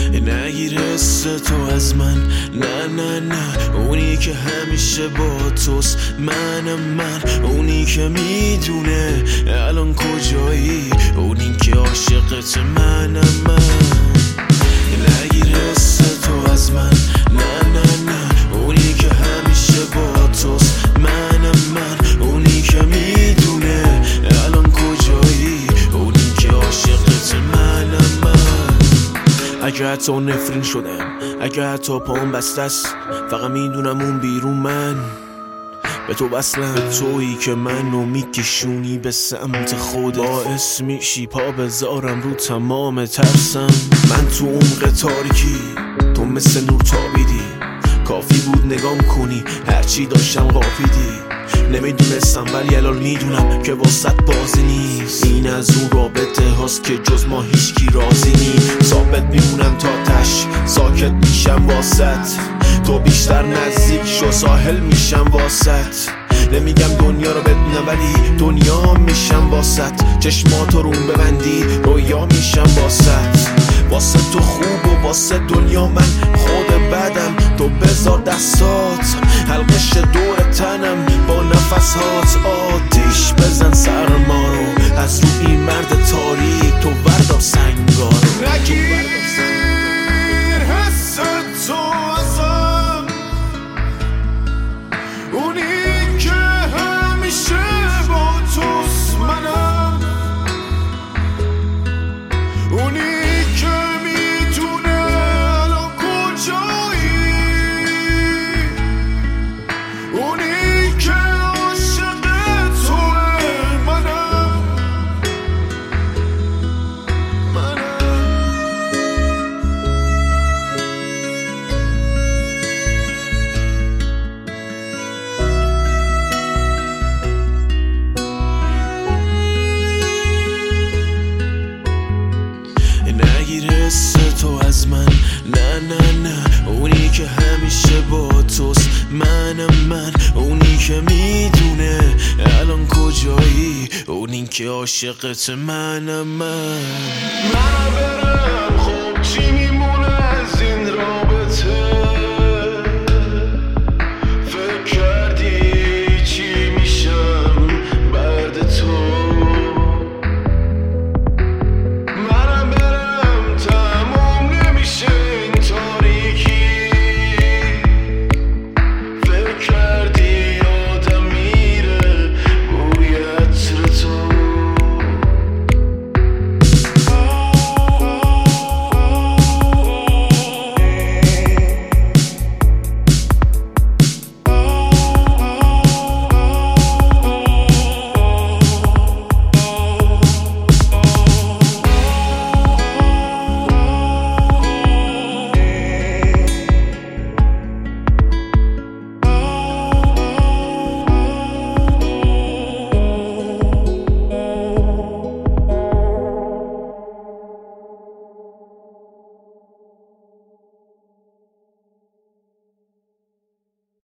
نگیر حس تو از من، نه نه نه، اونی که همیشه با توست، من اونی که میدونه الان کجایی، اونی که عاشقت منم من. نگیر حس تو از من، نه نه نه، اونی که همیشه با توست، من اونی که میدونه الان کجایی، اونی که عاشقت منم من. اگه حتی نفرین شدم، اگه حتی پام بستست، فقط میدونم اون بیرون من به تو وصلم، تویی که منو میکشونی به سمت خودت، باعث میشی پا بذارم رو تمام ترسم. من تو عمق تاریکی، تو مثل نور تابیدی، کافی بود نگام کنی هرچی داشتم قاپیدی. نمیدونستم ولی الان میدونم که واسط بازی نیست، این از اون رابطه هاست که جز ما هیچکی راضی نیست. ثابت میمونم تا تش، ساکت میشم واسط، تو بیشتر نزدیک شو ساحل میشم واسط. نمیگم دنیا رو بدونم ولی دنیا میشم واسط، چشماتو روم ببندی رویا میشم واسط. واسه تو خوب و واسه دنیا من خود بدم، تو بذار دستات حلقش دور تنم، با نفسات آتیش بزن سرما رو، از رو این مرد تاریک تو بردار سنگا رو. نگیر حس تو ازم، اونی که همیشه با توست، منم اونی که میتونه الان کجایی، اونی که عاشق توه، منم نگیر حس تو از من، نه نه نه، اونی که همیشه با توست، من اونی که میدونه الان کجایی، اونی که عاشقت منم من. برم خب چی میمونه